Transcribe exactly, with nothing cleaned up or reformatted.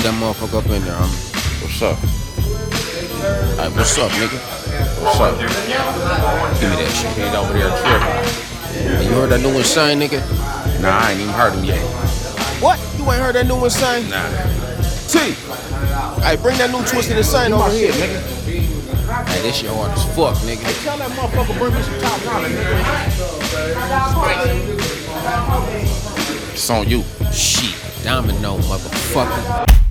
that motherfucker up in there, homie. What's up? Alright, what's up, nigga? What's up? Give me that shit. He ain't over there tripping. Hey, you heard that new Insane, nigga? Nah, I ain't even heard him yet. What? You ain't heard that new Insane? Nah. T! Hey, bring that new Twisted Insane over here. Shit, nigga. Hey, this shit hard as fuck, nigga. Hey, tell that motherfucker bring me some top dollar, nigga. It's on you. Shit, domino, motherfucker.